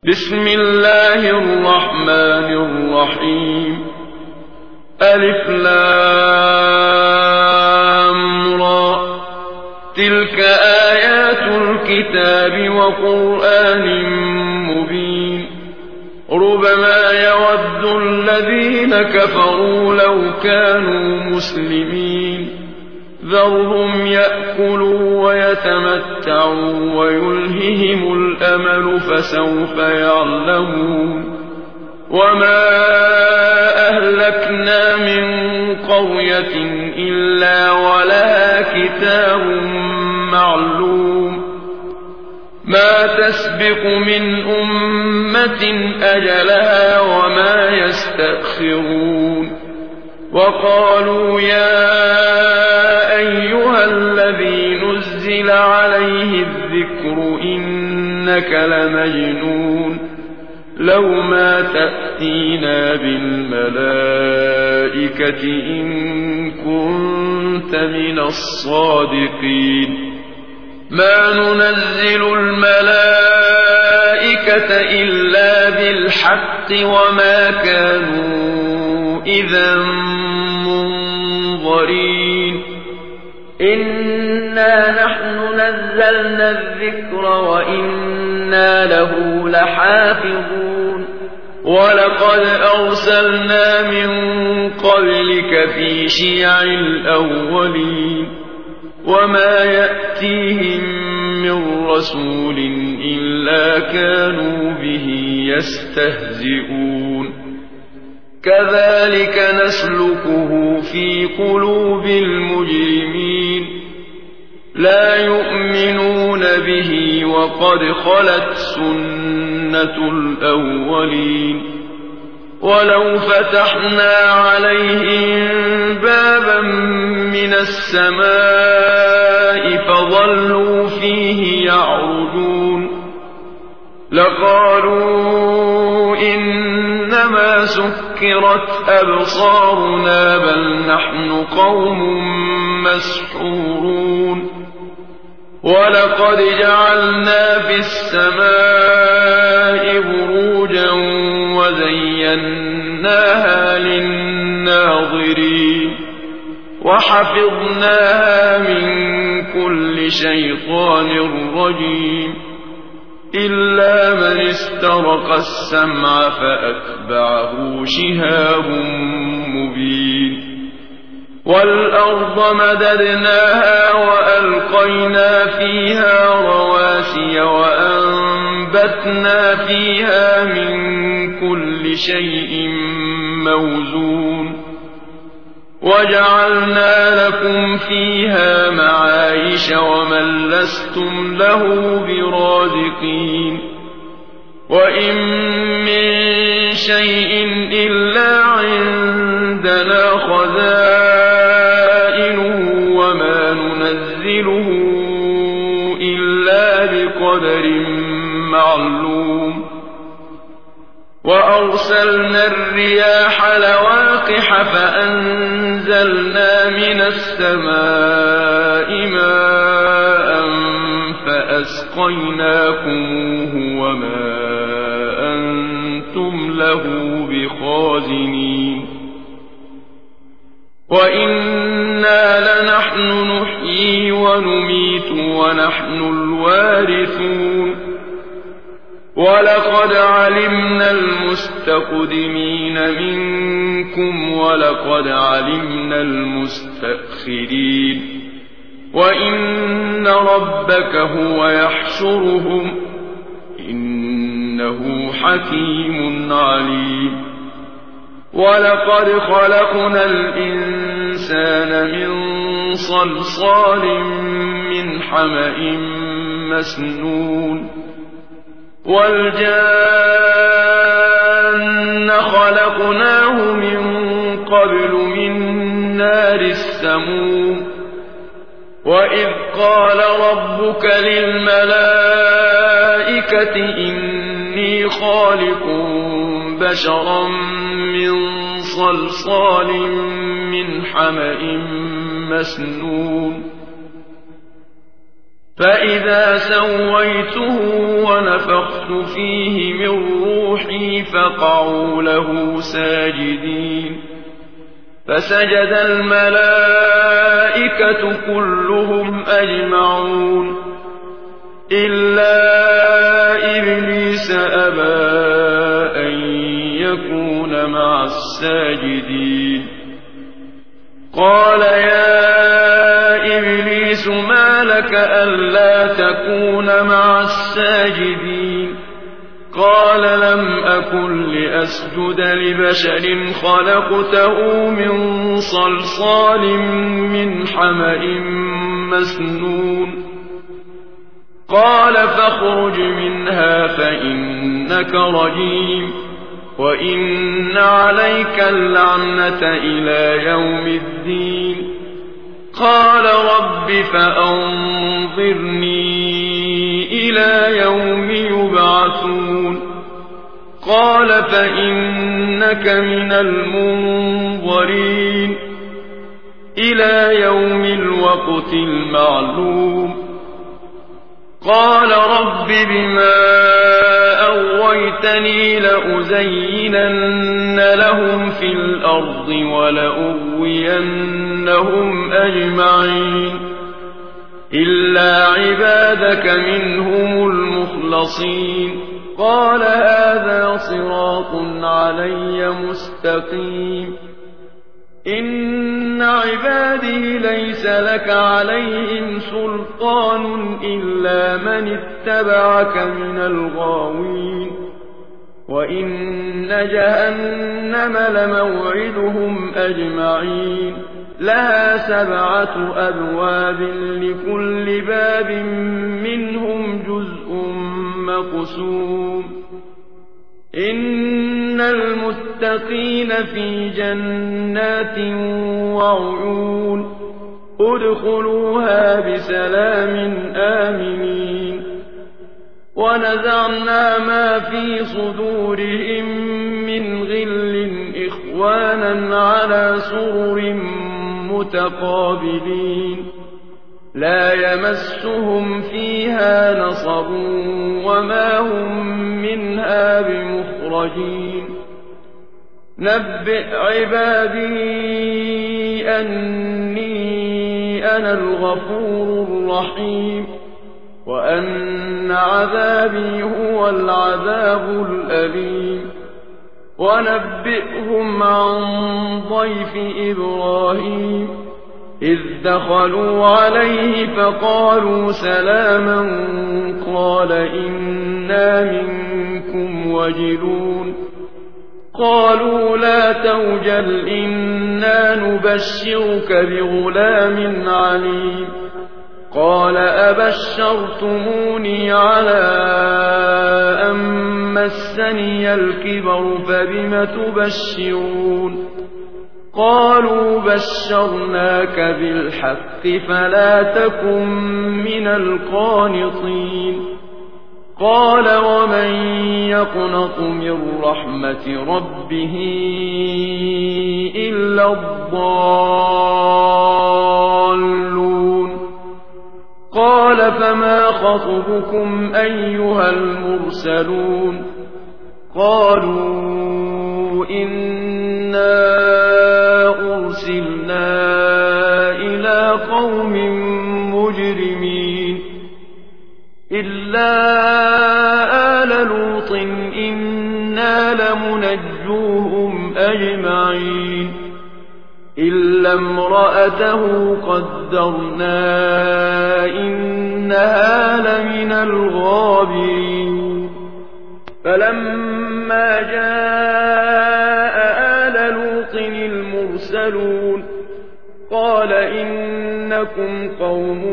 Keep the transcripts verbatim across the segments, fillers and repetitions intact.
بسم الله الرحمن الرحيم. ألف لام را. تلك آيات الكتاب وقرآن مبين. ربما يود الذين كفروا لو كانوا مسلمين. ذرهم يأكلوا ويتمتعوا ويلههم الأمل فسوف يعلمون. وما أهلكنا من قرية إلا ولها كتاب معلوم. ما تسبق من أمة أجلها وما يستأخرون. وقالوا يا أيها الذي نزل عليه الذكر إنك لمجنون. لو ما تأتينا بالملائكة إن كنت من الصادقين. ما ننزل الملائكة إلا بالحق وما كانوا إذا منظرين. إنا نحن نزلنا الذكر وإنا له لحافظون. ولقد أرسلنا من قبلك في شيع الأولين. وما يأتيهم من رسول إلا كانوا به يستهزئون. كذلك نسلكه في قلوب المجرمين. لا يؤمنون به وقد خلت سنة الأولين. ولو فتحنا عليهم بابا من السماء فظلوا فيه يعرجون لقالوا إنما سكرت أبصارنا بل نحن قوم مسحورون. ولقد جعلنا في السماء بروجا وزيناها للناظرين. وحفظناها من كل شيطان رجيم. إلا من استرق السمع فأتبعه شهاب مبين. والأرض مددناها وألقينا فيها رواسي وأنبتنا فيها من كل شيء موزون. وجعلنا لكم فيها معايش ومن لستم له برازقين. وإن من شيء إلا عندنا خزائنه وما ننزله إلا بقدر معلوم. وأرسلنا الرياح لواقح فأنزلنا من السماء ماء فأسقيناكموه وما أنتم له بخازنين. وإنا لنحن نحيي ونميت ونحن الوارثون. ولقد علمنا المستقدمين منكم ولقد علمنا المستأخرين. وإن ربك هو يحشرهم إنه حكيم عليم. ولقد خلقنا الإنسان من صلصال من حمأ مسنون. والجان خلقناه من قبل من نار السموم. وإذ قال ربك للملائكة إني خالق بشرا من صلصال من حمأ مسنون. فإذا سويته ونفخت فيه من روحي فقعوا له ساجدين فسجد الملائكة كلهم أجمعون إلا إبليس أبى أن يكون مع الساجدين قال يا إبليس ما لك ألا تكون مع الساجدين قال لم أكن لأسجد لبشر خلقته من صلصال من حمأ مسنون قال فاخرج منها فإنك رجيم وإن عليك اللعنة إلى يوم الدين قال رب فأنظرني إلى يوم يبعثون قال فإنك من المنظرين إلى يوم الوقت المعلوم قال رب بما أغويتني لأزينن لهم في الأرض ولأغوينهم أجمعين إلا عبادك منهم المخلصين قال هذا صراط علي مستقيم إن عبادي ليس لك عليهم سلطان إلا من اتبعك من الغاوين وإن جهنم لموعدهم أجمعين لها سبعة أبواب لكل باب منهم جزء مقسوم إن المتقين في جنات وعيون ادخلوها بسلام آمنين ونزعنا ما في صدورهم من غل إخوانا على سرر متقابلين لا يمسهم فيها نصب وما هم منها بمخرجين نبئ عبادي أني أنا الغفور الرحيم وأن عذابي هو العذاب الأليم ونبئهم عن ضيف إبراهيم إذ دخلوا عليه فقالوا سلاما قال إنا منكم وجلون قالوا لا توجل إنا نبشرك بغلام عليم قال أبشرتموني على أن مسني الكبر فبم تبشرون قالوا بشرناك بالحق فلا تكن من القانطين قال ومن يقنط من رحمة ربه إلا الضالون قال فما خطبكم أيها المرسلون قالوا إنا أرسلنا إلى قوم مجرمين إلا آل لوط إنا لمنجوهم أجمعين إلا امرأته قدرنا إنها لمن الغابرين فلما جاء آل لوط المرسلون قال إنكم قوم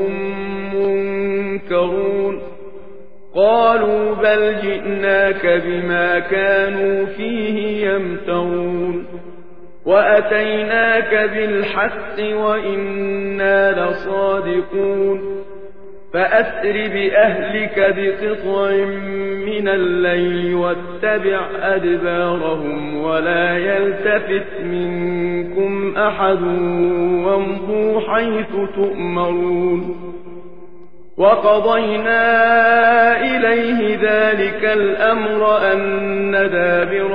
منكرون قالوا بل جئناك بما كانوا فيه يمترون وأتيناك بالحق وإنا لصادقون فأسر بأهلك بقطع من الليل واتبع أدبارهم ولا يلتفت منكم أحد وامضوا حيث تؤمرون وقضينا إليه ذلك الأمر أن دابر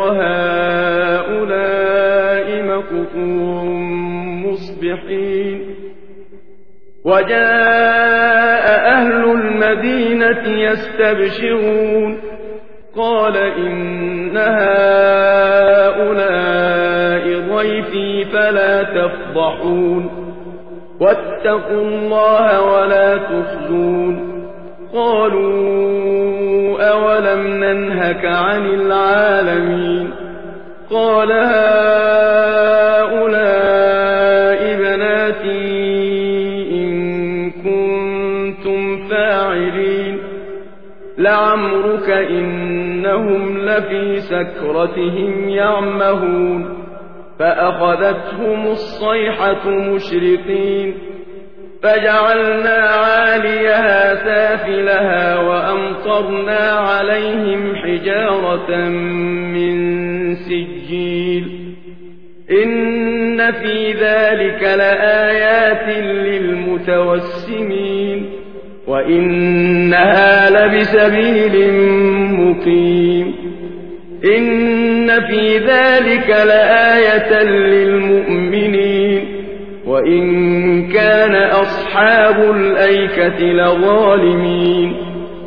هؤلاء مقطوع مصبحين وجاء أهل المدينة يستبشرون قال إن هؤلاء ضيفي فلا تفضحون واتقوا الله ولا تخزون قالوا أولم ننهك عن العالمين قال هؤلاء بناتي إن كنتم فاعلين لعمرك إنهم لفي سكرتهم يعمهون فأخذتهم الصيحة مشرقين فجعلنا عاليها سافلها وأمطرنا عليهم حجارة من سجيل إن في ذلك لآيات للمتوسمين وإنها لبسبيل مقيم إن في ذلك لآية للمؤمنين وإن كان أصحاب الأيكة لظالمين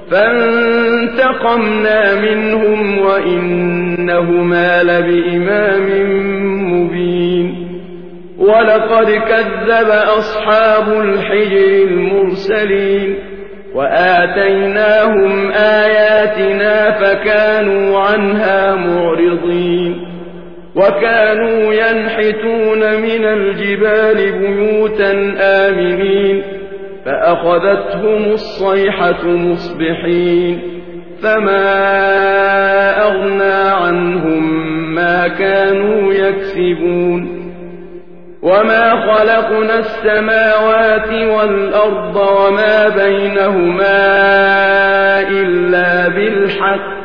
فانتقمنا منهم وإنهما لبإمام مبين ولقد كذب أصحاب الحجر المرسلين وآتيناهم آياتنا فكانوا عنها معرضين وكانوا ينحتون من الجبال بيوتا آمنين فأخذتهم الصيحة مصبحين فما أغنى عنهم ما كانوا يكسبون وما خلقنا السماوات والأرض وما بينهما إلا بالحق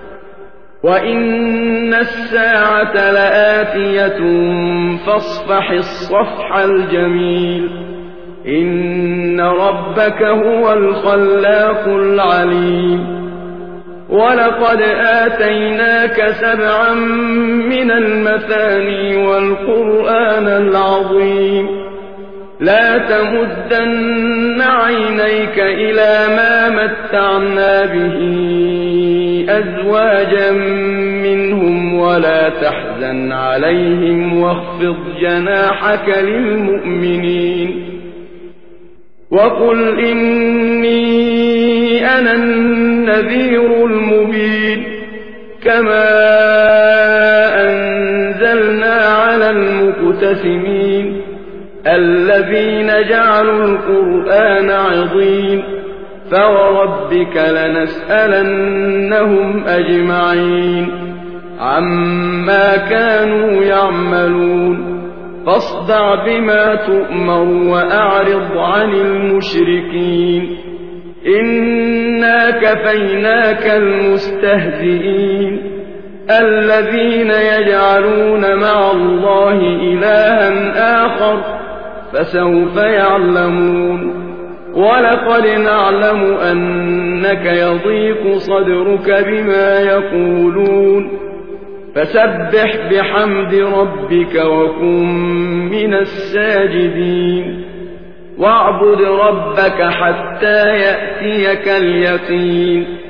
وإن الساعة لآتية فاصفح الصفح الجميل إن ربك هو الخلاق العليم ولقد آتيناك سبعا من المثاني والقرآن العظيم لا تمدن عينيك إلى ما متعنا به أزواجا منهم ولا تحزن عليهم واخفض جناحك للمؤمنين وقل إني أنا النذير المبين كما أنزلنا على المقتسمين الذين جعلوا القرآن عضين فوربك لنسألنهم أجمعين عما كانوا يعملون فاصدع بما تؤمر وأعرض عن المشركين إنا كفيناك المستهزئين الذين يجعلون مع الله إلها آخر فسوف يعلمون ولقد نعلم أنك يضيق صدرك بما يقولون فسبح بحمد ربك وكن من الساجدين واعبد ربك حتى يأتيك اليقين